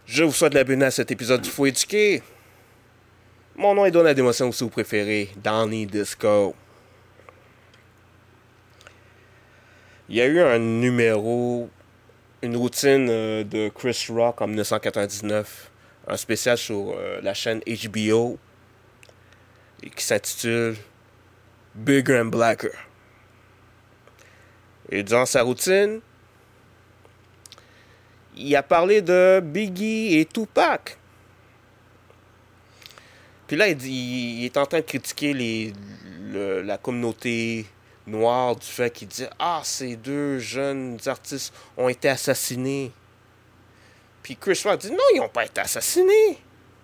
Je vous souhaite la bienvenue à cet épisode du Faut éduquer. Mon nom est Donald d'émotion, aussi vous préférez, Donnie Disco. Il y a eu un numéro, une routine de Chris Rock en 1999, un spécial sur la chaîne HBO qui s'intitule Bigger and Blacker. Et durant sa routine, il a parlé de Biggie et Tupac. Puis là, il est en train de critiquer la communauté noire du fait qu'il dit « Ah, ces deux jeunes artistes ont été assassinés. » Puis Chris Rock dit « Non, ils n'ont pas été assassinés. »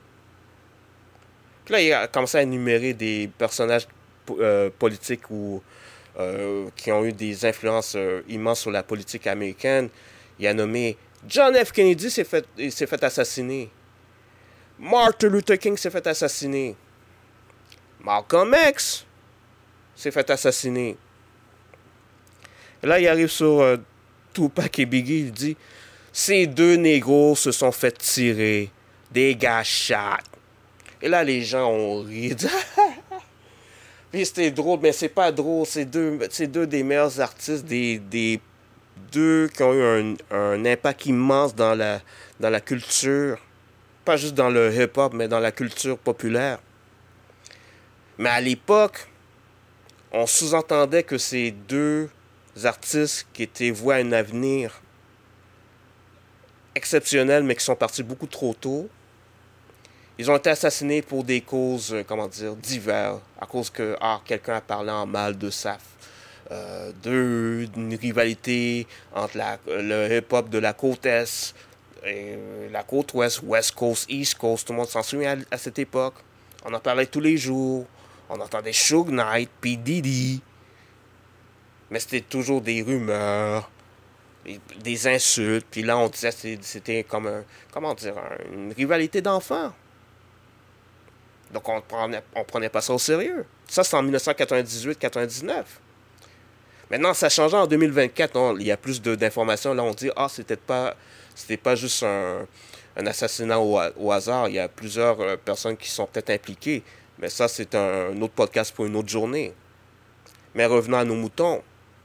Puis là, il a commencé à énumérer des personnages politiques qui ont eu des influences immenses sur la politique américaine. Il a nommé John F. Kennedy s'est fait assassiner. Martin Luther King s'est fait assassiner. Malcolm X s'est fait assassiner. Et là, il arrive sur Tupac et Biggie, il dit « Ces deux négros se sont fait tirer. They got shot. » Et là, les gens ont ri. Puis c'était drôle, mais c'est pas drôle. C'est deux des meilleurs artistes, des deux qui ont eu un impact immense dans la culture. Pas juste dans le hip-hop, mais dans la culture populaire. Mais à l'époque, on sous-entendait que ces deux artistes qui étaient voués à un avenir exceptionnel, mais qui sont partis beaucoup trop tôt, ils ont été assassinés pour des causes, diverses, à cause que quelqu'un a parlé en mal de d'une rivalité entre le hip-hop de la côte Est et la côte Ouest, West Coast, East Coast. Tout le monde s'en souvient à cette époque. On en parlait tous les jours. On entendait Suge Knight, P. Diddy. Mais c'était toujours des rumeurs, des insultes. Puis là, on disait que c'était comme une rivalité d'enfants. Donc on prenait pas ça au sérieux. Ça, c'est en 1998-99. Maintenant, ça a changé en 2024. Il y a plus d'informations. Là, on dit, c'était pas juste un assassinat au hasard. Il y a plusieurs personnes qui sont peut-être impliquées. Mais ça, c'est un autre podcast pour une autre journée. Mais revenons à nos moutons.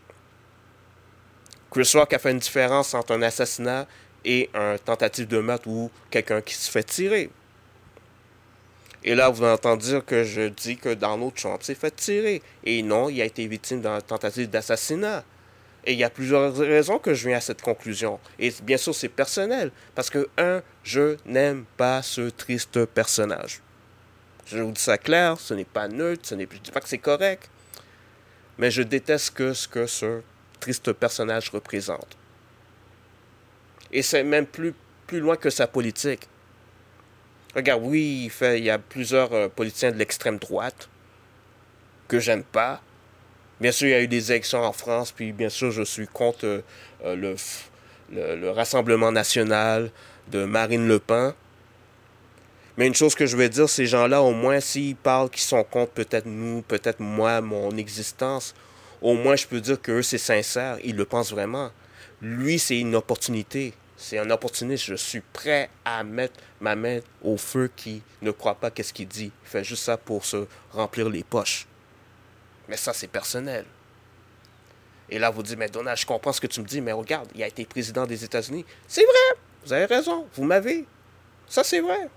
Chris Rock a fait une différence entre un assassinat et une tentative de meurtre ou quelqu'un qui se fait tirer. Et là, vous entendez dire que je dis que Donald Trump s'est fait tirer. Et non, il a été victime d'une tentative d'assassinat. Et il y a plusieurs raisons que je viens à cette conclusion. Et bien sûr, c'est personnel. Parce que, je n'aime pas ce triste personnage. Je vous dis ça clair, ce n'est pas neutre, je ne dis pas que c'est correct. Mais je déteste ce que ce triste personnage représente. Et c'est même plus loin que sa politique. Regarde, oui, il y a plusieurs politiciens de l'extrême droite que j'aime pas. Bien sûr, il y a eu des élections en France, puis bien sûr, je suis contre le Rassemblement national de Marine Le Pen. Mais une chose que je veux dire, ces gens-là, au moins, s'ils parlent qu'ils sont contre peut-être nous, peut-être moi, mon existence, au moins, je peux dire qu'eux, c'est sincère, ils le pensent vraiment. Lui, c'est une opportunité. C'est un opportuniste. Je suis prêt à mettre ma main au feu qui ne croit pas qu'est-ce qu'il dit. Il fait juste ça pour se remplir les poches. Mais ça, c'est personnel. Et là, vous dites, mais Donald, je comprends ce que tu me dis, mais regarde, il a été président des États-Unis. C'est vrai, vous avez raison, vous m'avez. Ça, c'est vrai.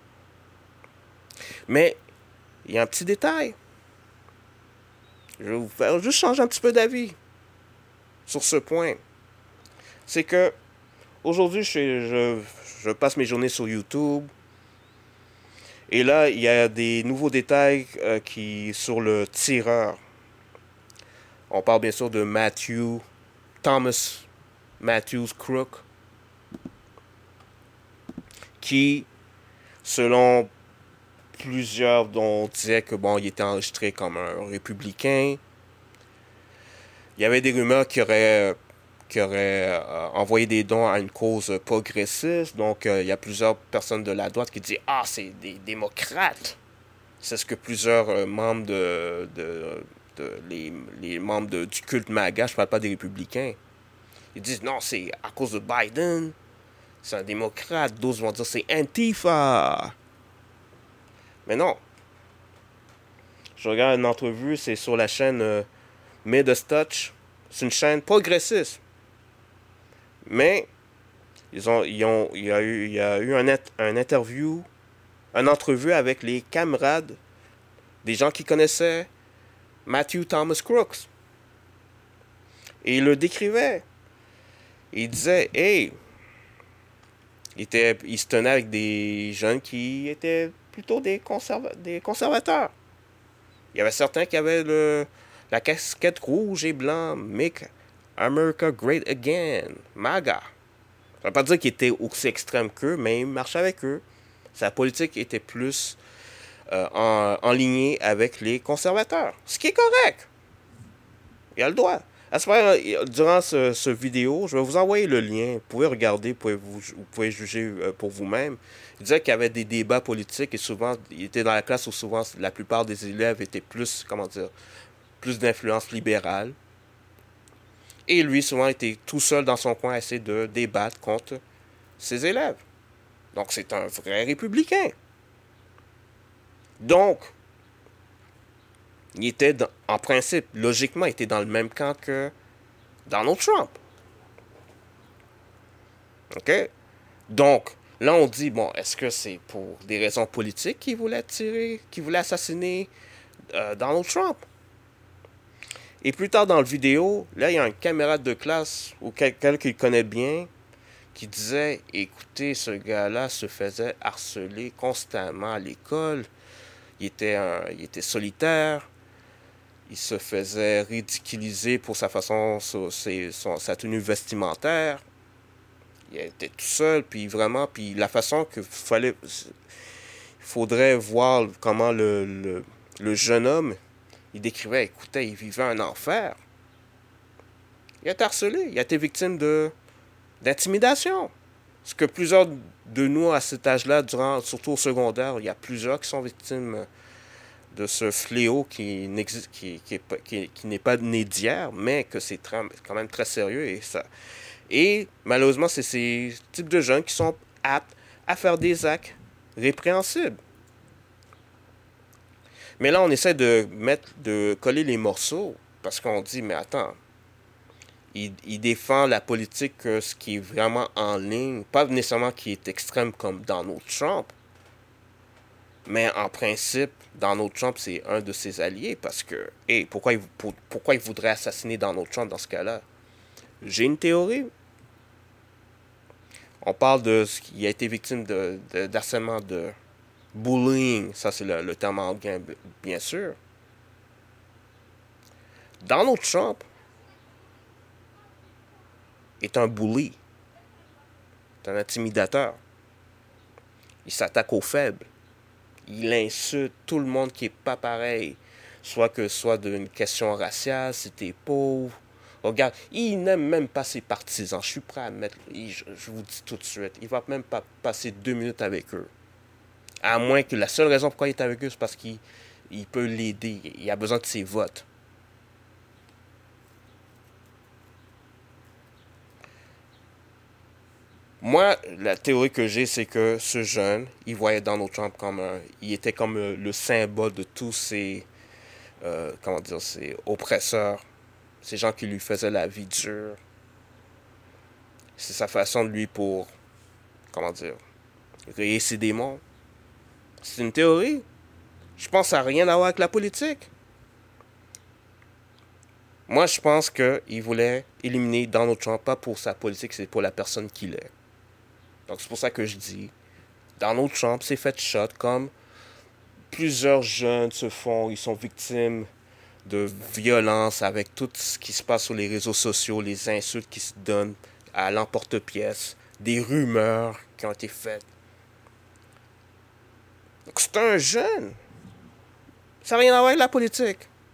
Mais, il y a un petit détail. Je vais vous faire juste changer un petit peu d'avis sur ce point. C'est que, aujourd'hui, je passe mes journées sur YouTube. Et là, il y a des nouveaux détails sur le tireur. On parle bien sûr de Thomas Matthews Crook, qui, selon plusieurs, dont on disait que il était enregistré comme un républicain. Il y avait des rumeurs qu'il aurait envoyé des dons à une cause progressiste. Donc, il y a plusieurs personnes de la droite qui disent « c'est des démocrates ». C'est ce que plusieurs membres les membres du culte MAGA, je ne parle pas des républicains. Ils disent « Non, c'est à cause de Biden. c'est un démocrate. D'autres vont dire c'est Antifa. Mais non. Je regarde une entrevue, c'est sur la chaîne Midas Touch. C'est une chaîne progressiste. Mais il y a eu un interview, une entrevue avec les camarades des gens qui connaissaient Matthew Thomas Crooks. Et il le décrivait. Il disait, hey, il se tenait avec des jeunes qui étaient plutôt des conservateurs. Il y avait certains qui avaient la casquette rouge et blanc, Make America Great Again, MAGA. Ça ne veut pas dire qu'il était aussi extrême qu'eux, mais il marchait avec eux. Sa politique était plus en ligne avec les conservateurs. Ce qui est correct. Il a le droit. Durant ce vidéo, je vais vous envoyer le lien. Vous pouvez regarder, vous pouvez juger pour vous-même. Il disait qu'il y avait des débats politiques et souvent, il était dans la classe où souvent la plupart des élèves étaient plus, plus d'influence libérale. Et lui, souvent, était tout seul dans son coin à essayer de débattre contre ses élèves. Donc, c'est un vrai républicain. Donc, il était, en principe, logiquement, il était dans le même camp que Donald Trump. OK? Donc, là, on dit, bon, est-ce que c'est pour des raisons politiques qu'il voulait assassiner Donald Trump? Et plus tard dans la vidéo, là, il y a un camarade de classe ou quelqu'un qu'il connaît bien qui disait, écoutez, ce gars-là se faisait harceler constamment à l'école. Il était solitaire. Il se faisait ridiculiser pour sa façon, sa tenue vestimentaire. Il était tout seul, puis vraiment, puis la façon qu'il faudrait voir comment le jeune homme, il décrivait, écoutez, il vivait un enfer. Il a été harcelé, il a été victime d'intimidation. Ce que plusieurs de nous à cet âge-là, surtout au secondaire, il y a plusieurs qui sont victimes de ce fléau qui n'est pas né d'hier, mais que c'est quand même très sérieux. Et malheureusement, c'est ces types de jeunes qui sont aptes à faire des répréhensibles. Mais là, on essaie de coller les morceaux parce qu'on dit, mais attends, il défend la politique, ce qui est vraiment en ligne, pas nécessairement qui est extrême comme Donald Trump, mais en principe, Donald Trump, c'est un de ses alliés parce que, pourquoi il voudrait assassiner Donald Trump dans ce cas-là? J'ai une théorie. On parle de ce qui a été victime d'harcèlement, de bullying. Ça, c'est le terme anglais, bien sûr. Donald Trump est un bully. C'est un intimidateur. Il s'attaque aux faibles. Il insulte tout le monde qui est pas pareil. Soit d'une question raciale, si t'es pauvre. Regarde, il n'aime même pas ses partisans. Je suis prêt à admettre, je vous dis tout de suite, il va même pas passer 2 minutes avec eux. À moins que la seule raison pourquoi il est avec eux, c'est parce qu'il peut l'aider. Il a besoin de ses votes. Moi, la théorie que j'ai, c'est que ce jeune, il voyait Donald Trump il était comme le symbole de tous ces, ces oppresseurs, ces gens qui lui faisaient la vie dure. C'est sa façon de lui pour, rayer ses démons. C'est une théorie. Je pense que ça n'a rien à voir avec la politique. Moi, je pense qu'il voulait éliminer Donald Trump, pas pour sa politique, c'est pour la personne qu'il est. Donc, c'est pour ça que je dis, Donald Trump s'est fait shot comme plusieurs jeunes ils sont victimes de violence avec tout ce qui se passe sur les réseaux sociaux, les insultes qui se donnent à l'emporte-pièce, des rumeurs qui ont été faites. Donc, c'est un jeune. Ça n'a rien à voir avec la politique.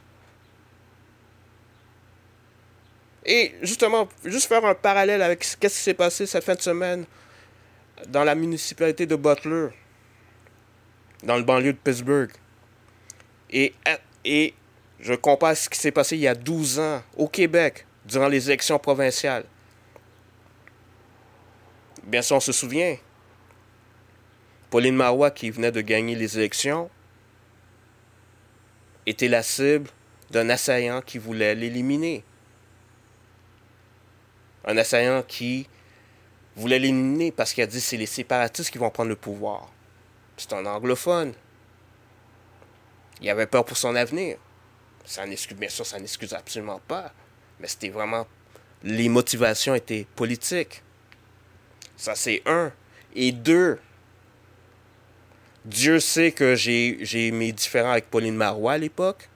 Et justement, juste faire un parallèle avec ce qui s'est passé cette fin de semaine dans la municipalité de Butler, dans le banlieue de Pittsburgh. Et je compare ce qui s'est passé il y a 12 ans au Québec, durant les élections provinciales. Bien sûr, on se souvient. Pauline Marois, qui venait de gagner les élections, était la cible d'un assaillant qui voulait l'éliminer. Un assaillant qui voulait l'éliminer parce qu'il a dit que c'est les séparatistes qui vont prendre le pouvoir. C'est un anglophone. Il avait peur pour son avenir. Bien sûr, ça n'excuse absolument pas. Mais c'était vraiment... Les motivations étaient politiques. Ça, c'est un. Et deux, Dieu sait que j'ai mes différends avec Pauline Marois à l'époque.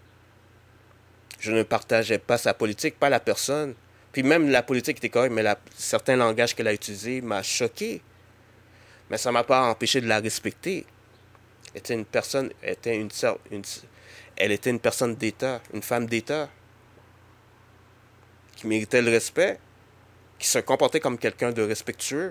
Je ne partageais pas sa politique, pas la personne. Puis même la politique était correcte, mais certains langages qu'elle a utilisés m'a choqué. Mais ça ne m'a pas empêché de la respecter. Elle était une personne d'État, une femme d'État, qui méritait le respect, qui se comportait comme quelqu'un de respectueux.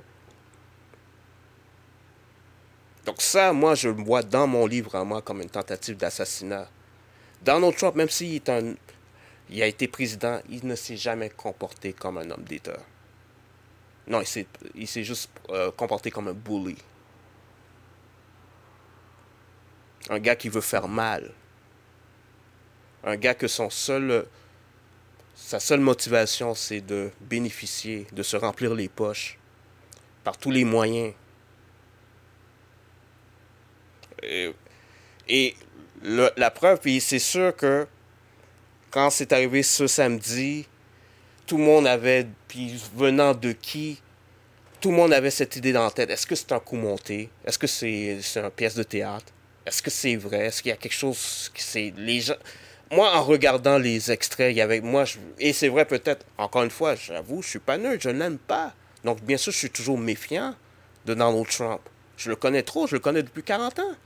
Donc ça, moi, je le vois dans mon livre, vraiment, comme une tentative d'assassinat. Donald Trump, même s'il il a été président, il ne s'est jamais comporté comme un homme d'État. Non, il s'est juste comporté comme un bully. Un gars qui veut faire mal. Un gars que sa seule motivation, c'est de bénéficier, de se remplir les poches par tous les moyens. Et la preuve, puis c'est sûr que quand c'est arrivé ce samedi, tout le monde avait, puis venant de qui, tout le monde avait cette idée dans la tête. Est-ce que c'est un coup monté? Est-ce que c'est une pièce de théâtre? Est-ce que c'est vrai? Est-ce qu'il y a quelque chose qui c'est... Les gens... Moi, en regardant les extraits, il y avait... Et c'est vrai peut-être, encore une fois, j'avoue, je suis pas neutre, je l'aime pas. Donc, bien sûr, je suis toujours méfiant de Donald Trump. Je le connais trop, je le connais depuis 40 ans.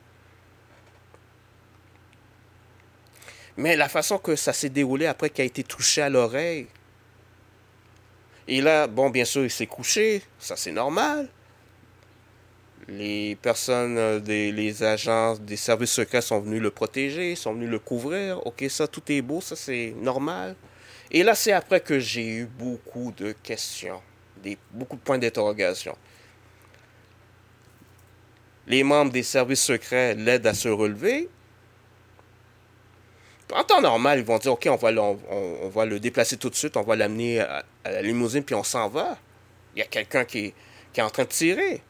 Mais la façon que ça s'est déroulé après qu'il a été touché à l'oreille. Et là, bon, bien sûr, il s'est couché. Ça, c'est normal. Les personnes, les agents des services secrets sont venus le protéger, sont venus le couvrir. OK, ça, tout est beau, ça, c'est normal. Et là, c'est après que j'ai eu beaucoup de questions, beaucoup de points d'interrogation. Les membres des services secrets l'aident à se relever. En temps normal, ils vont dire, OK, on va le déplacer tout de suite, on va l'amener à la limousine, puis on s'en va. Il y a quelqu'un qui est en train de tirer.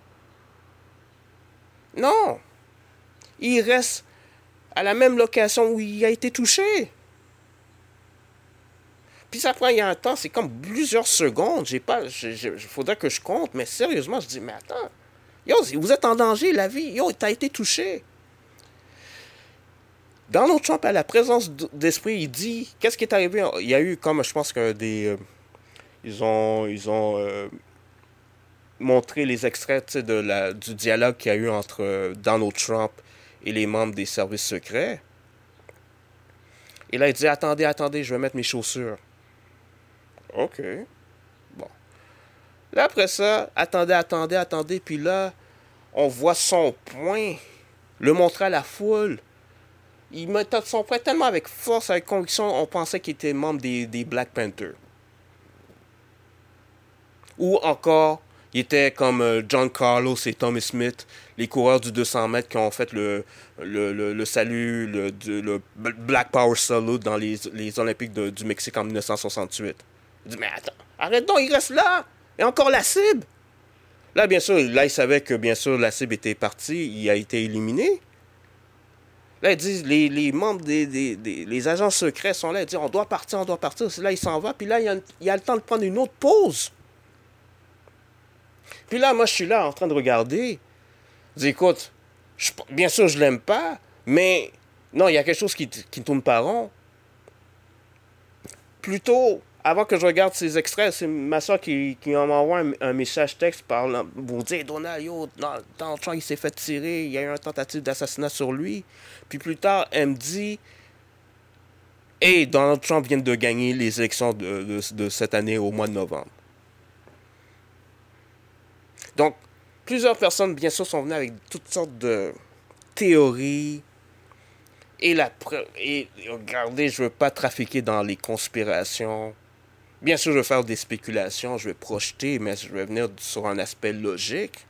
Non. Il reste à la même location où il a été touché. Puis ça prend, il y a un temps, c'est comme plusieurs secondes. Il faudrait que je compte, mais sérieusement, je dis, mais attends. Yo, vous êtes en danger, la vie. Yo, t'as été touché. Donald Trump a la présence d'esprit, il dit, qu'est-ce qui est arrivé? Il y a eu comme, je pense que ils ont montré les extraits du dialogue qu'il y a eu entre Donald Trump et les membres des services secrets. Et là, il dit, attendez, je vais mettre mes chaussures. OK. Bon. Là, après ça, attendez, puis là, on voit son poing, le montrer à la foule. Il mettait son poing tellement avec force, avec conviction, on pensait qu'il était membre des Black Panthers. Ou encore, il était comme John Carlos et Tommy Smith, les coureurs du 200 mètres qui ont fait le salut, le Black Power Salute dans les Olympiques du Mexique en 1968. Il dit, mais attends, arrête donc, il reste là. Et encore la cible. Là, bien sûr, il savait que, bien sûr, la cible était partie, il a été éliminé. Là, ils disent, les membres les agents secrets sont là, ils disent, on doit partir. Là, il s'en va, puis là, il a le temps de prendre une autre pause. Puis là, moi, je suis là en train de regarder. Je dis, écoute, bien sûr, je l'aime pas, mais non, il y a quelque chose qui tourne pas rond. Plutôt, avant que je regarde ces extraits, c'est ma soeur qui m'envoie un message texte pour dire, Donald, Donald Trump, il s'est fait tirer, il y a eu une tentative d'assassinat sur lui. Puis plus tard, elle me dit, hey, Donald Trump vient de gagner les élections de cette année au mois de novembre. Donc, plusieurs personnes, bien sûr, sont venues avec toutes sortes de théories. Et regardez, je ne veux pas trafiquer dans les conspirations. Bien sûr, je vais faire des spéculations, je vais projeter, mais je vais venir sur un aspect logique.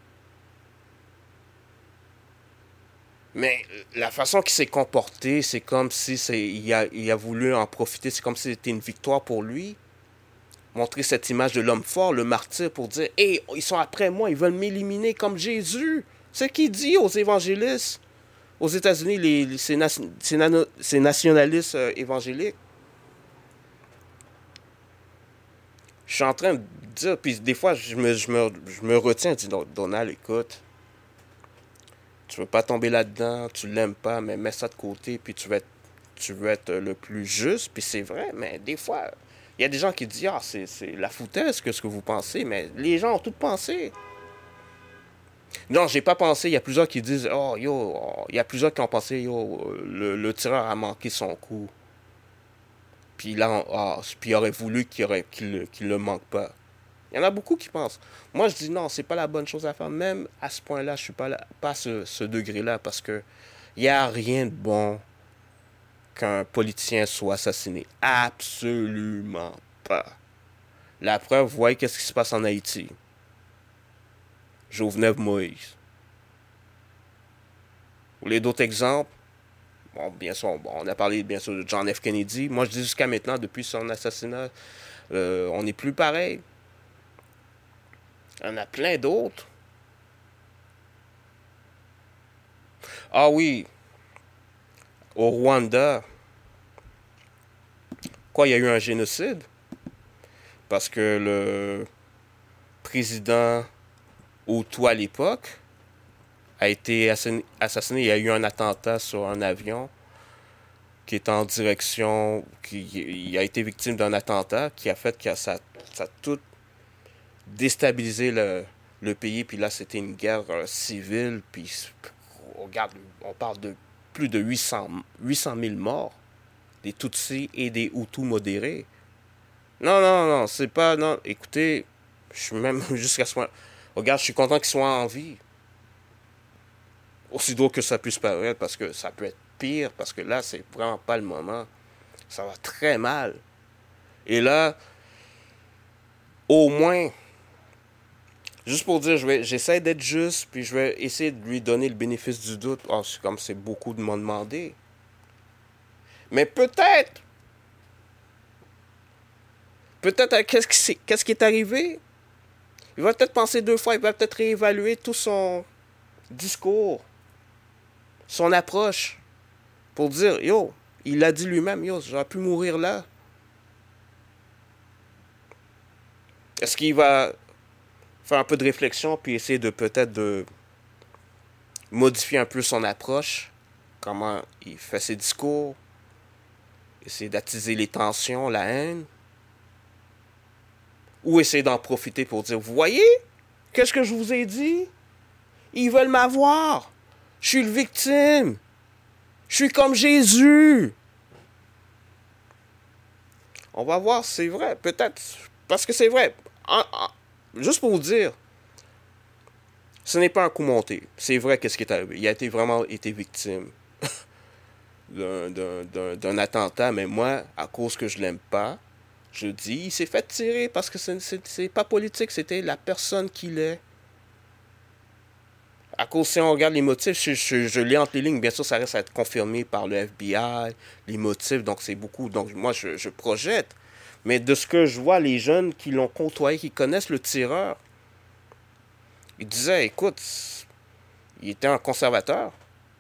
Mais la façon qu'il s'est comporté, c'est comme si il a voulu en profiter, c'est comme si c'était une victoire pour lui. Montrer cette image de l'homme fort, le martyr, pour dire hey, ils sont après moi, ils veulent m'éliminer comme Jésus. C'est ce qu'il dit aux évangélistes. Aux États-Unis, ces nationalistes évangéliques. Je suis en train de dire, puis des fois, je me retiens, je dis Donald, écoute, tu veux pas tomber là-dedans, tu l'aimes pas, mais mets ça de côté, puis tu veux être le plus juste, puis c'est vrai, mais des fois, il y a des gens qui disent, ah, c'est la foutaise que ce que vous pensez, mais les gens ont tout pensé. Non, j'ai pas pensé, il y a plusieurs qui disent, oh, yo, oh, il y a plusieurs qui ont pensé, yo, le tireur a manqué son coup. Puis là, puis il aurait voulu qu'il le manque pas. Il y en a beaucoup qui pensent. Moi, je dis non, c'est pas la bonne chose à faire. Même à ce point-là, je suis pas à ce degré-là parce que il n'y a rien de bon qu'un politicien soit assassiné. Absolument pas. La preuve, vous voyez qu'est-ce qui se passe en Haïti. Jovenel Moïse. Vous voulez d'autres exemples? Bon, bien sûr, bon, on a parlé bien sûr de John F. Kennedy. Moi, je dis jusqu'à maintenant, depuis son assassinat, on n'est plus pareil. Il y en a plein d'autres. Ah oui, au Rwanda, quoi, il y a eu un génocide? Parce que le président Hutu à l'époque a été assassiné. Il y a eu un attentat sur un avion qui est en direction, qui a été victime d'un attentat qui a fait que ça a tout déstabilisé le pays. Puis là, c'était une guerre civile. Puis regarde, on parle de plus de 800 000 morts, des Tutsis et des Hutus modérés. Non, non, non, c'est pas... Non, écoutez, je suis même jusqu'à ce point... Regarde, je suis content qu'ils soient en vie. Aussi drôle que ça puisse paraître, parce que ça peut être pire, parce que là, c'est vraiment pas le moment. Ça va très mal. Et là, au moins, juste pour dire, j'essaie d'être juste, puis je vais essayer de lui donner le bénéfice du doute. Oh, c'est comme c'est beaucoup de m'ont demandé. Mais peut-être, qu'est-ce qui est arrivé? Il va peut-être penser deux fois, il va peut-être réévaluer tout son discours, son approche, pour dire, yo, il a dit lui-même, yo, j'aurais pu mourir là. Est-ce qu'il va faire un peu de réflexion, puis essayer de peut-être de modifier un peu son approche, comment il fait ses discours, essayer d'attiser les tensions, la haine, ou essayer d'en profiter pour dire, vous voyez, qu'est-ce que je vous ai dit? Ils veulent m'avoir. Je suis le victime. Je suis comme Jésus. On va voir, c'est vrai, peut-être, parce que c'est vrai. Juste pour vous dire, ce n'est pas un coup monté. C'est vrai qu'est-ce qui est arrivé. Il a vraiment été victime d'un attentat, mais moi, à cause que je l'aime pas, je dis, il s'est fait tirer parce que c'est pas politique, c'était la personne qu'il est. À cause, si on regarde les motifs, je lis entre les lignes, bien sûr, ça reste à être confirmé par le FBI, les motifs, donc c'est beaucoup. Donc moi, je projette. Mais de ce que je vois, les jeunes qui l'ont côtoyé, qui connaissent le tireur, ils disaient, écoute, il était un conservateur.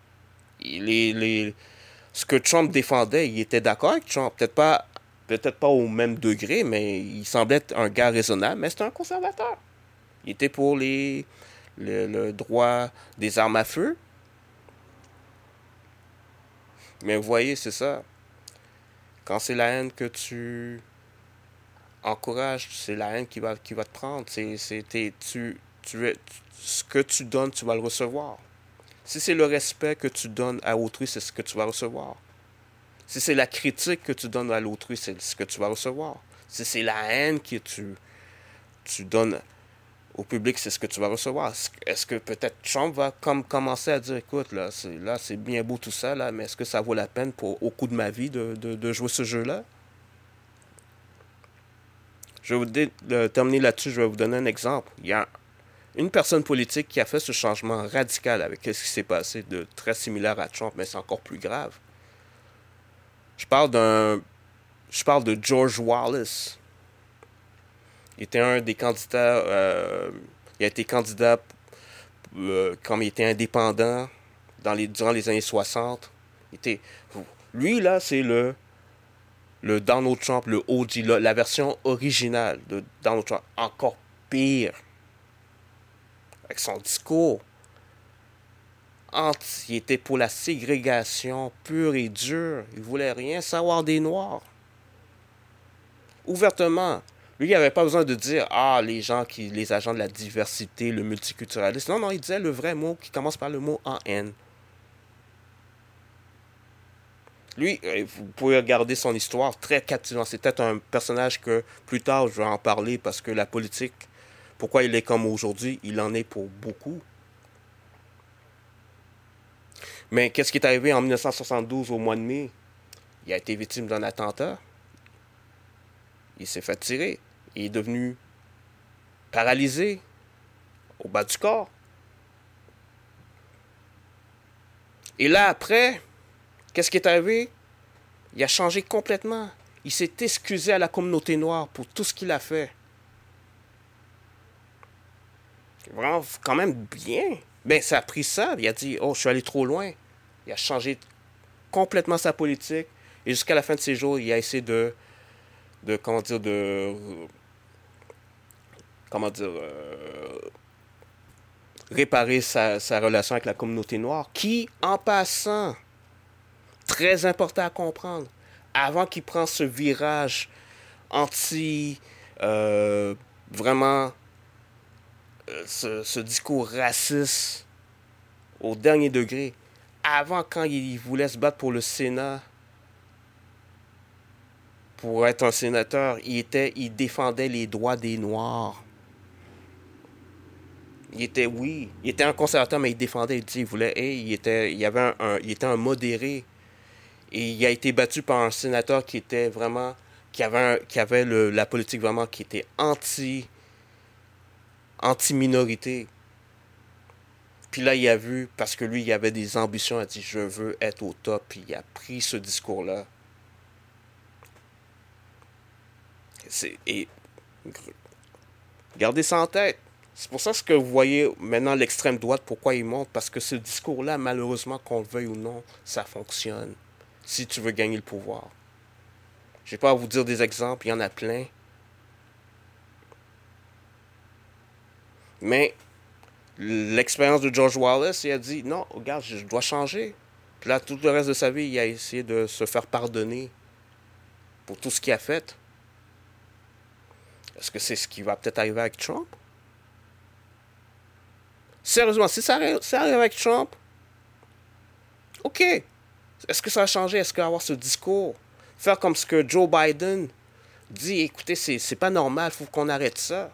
Ce que Trump défendait, il était d'accord avec Trump. Peut-être pas au même degré, mais il semblait être un gars raisonnable, mais c'était un conservateur. Il était pour le droit des armes à feu. Mais vous voyez, c'est ça. Quand c'est la haine que tu encourages, c'est la haine qui va te prendre. Ce que tu donnes, tu vas le recevoir. Si c'est le respect que tu donnes à autrui, c'est ce que tu vas recevoir. Si c'est la critique que tu donnes à l'autrui, c'est ce que tu vas recevoir. Si c'est la haine que tu donnes au public, c'est ce que tu vas recevoir. Est-ce que peut-être Trump va commencer à dire, écoute, là, c'est bien beau tout ça, là, mais est-ce que ça vaut la peine au coût de ma vie de jouer ce jeu-là? Je vais terminer là-dessus, je vais vous donner un exemple. Il y a une personne politique qui a fait ce changement radical avec ce qui s'est passé de très similaire à Trump, mais c'est encore plus grave. Je parle je parle de George Wallace. Il était un des candidats. Il a été candidat comme il était indépendant durant les années 60. Lui, là, c'est le Donald Trump, le OG, la version originale de Donald Trump. Encore pire. Avec son discours. Il était pour la ségrégation pure et dure. Il voulait rien savoir des Noirs. Ouvertement. Lui, il n'avait pas besoin de dire les agents de la diversité, le multiculturalisme. Non, non, il disait le vrai mot qui commence par le mot en N. Lui, vous pouvez regarder son histoire, très captivant. C'était un personnage que plus tard, je vais en parler parce que la politique, pourquoi il est comme aujourd'hui, il en est pour beaucoup. Mais qu'est-ce qui est arrivé en 1972 au mois de mai? Il a été victime d'un attentat. Il s'est fait tirer. Il est devenu paralysé au bas du corps. Et là, après, qu'est-ce qui est arrivé? Il a changé complètement. Il s'est excusé à la communauté noire pour tout ce qu'il a fait. Vraiment, quand même bien. Ben, ça a pris ça. Il a dit, oh, je suis allé trop loin. Il a changé complètement sa politique. Et jusqu'à la fin de ses jours, il a essayé réparer sa relation avec la communauté noire, qui, en passant, très important à comprendre, avant qu'il prenne ce virage anti, vraiment, ce discours raciste au dernier degré, avant, quand il voulait se battre pour le Sénat, pour être un sénateur, il défendait les droits des Noirs. Il était un conservateur, mais il défendait, il était un modéré. Et il a été battu par un sénateur qui était vraiment, qui avait la politique vraiment qui était anti-minorité. Puis là, il a vu, parce que lui, il avait des ambitions, il a dit, je veux être au top, puis il a pris ce discours-là. Et gardez ça en tête. C'est pour ça que vous voyez maintenant l'extrême droite, pourquoi il monte. Parce que ce discours-là, malheureusement, qu'on le veuille ou non, ça fonctionne. Si tu veux gagner le pouvoir. Je ne vais pas vous dire des exemples, il y en a plein. Mais l'expérience de George Wallace, il a dit, non, regarde, je dois changer. Puis là, tout le reste de sa vie, il a essayé de se faire pardonner pour tout ce qu'il a fait. Est-ce que c'est ce qui va peut-être arriver avec Trump? Sérieusement, si ça arrive avec Trump, ok. Est-ce que ça a changé? Est-ce qu'avoir ce discours, faire comme ce que Joe Biden dit, écoutez, c'est pas normal, il faut qu'on arrête ça.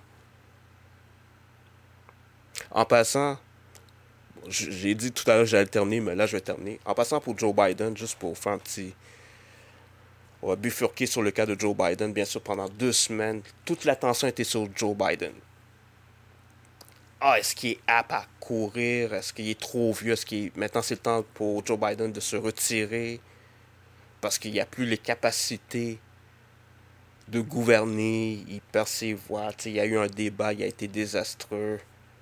En passant, j'ai dit tout à l'heure que j'allais terminer, mais là je vais terminer. En passant pour Joe Biden, juste pour faire un petit... On va bifurquer sur le cas de Joe Biden. Bien sûr, pendant 2 semaines, toute l'attention était sur Joe Biden. Est-ce qu'il est apte à courir? Est-ce qu'il est trop vieux? Maintenant, c'est le temps pour Joe Biden de se retirer parce qu'il n'y a plus les capacités de gouverner. Il perd ses voix. Il y a eu un débat, il a été désastreux.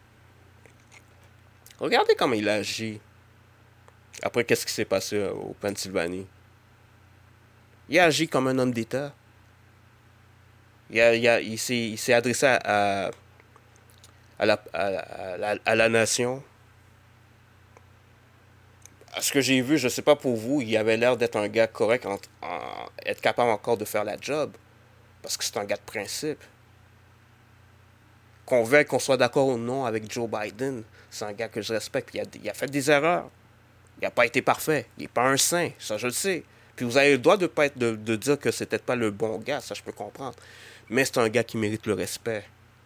Regardez comment il agit. Après, qu'est-ce qui s'est passé au Pennsylvanie? Il a agi comme un homme d'État. Il s'est adressé à la nation. À ce que j'ai vu, je ne sais pas pour vous, il avait l'air d'être un gars correct, être capable encore de faire la job. Parce que c'est un gars de principe. Qu'on soit d'accord ou non avec Joe Biden, c'est un gars que je respecte. Puis il a fait des erreurs. Il n'a pas été parfait. Il n'est pas un saint. Ça, je le sais. Puis vous avez le droit de dire que c'est peut-être pas le bon gars. Ça, je peux comprendre. Mais c'est un gars qui mérite le respect.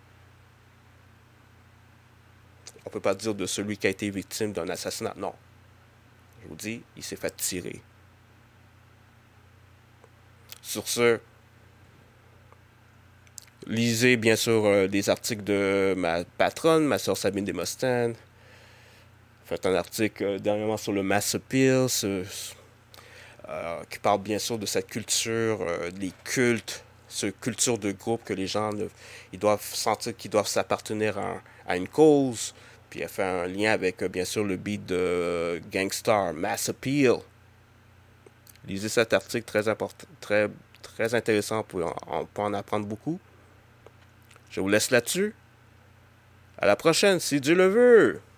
On ne peut pas dire de celui qui a été victime d'un assassinat. Non. Je vous dis, il s'est fait tirer. Sur ce, Lisez bien sûr des articles de ma patronne, ma soeur Sabine Desmostènes. Fait un article dernièrement sur le mass appeal, qui parle bien sûr de cette culture, des cultes, cette culture de groupe que les gens ils doivent sentir qu'ils doivent s'appartenir à une cause. Puis elle fait un lien avec bien sûr le beat de Gangstar, Mass Appeal. Lisez cet article très important, très intéressant, on peut en apprendre beaucoup. Je vous laisse là-dessus. À la prochaine, si Dieu le veut.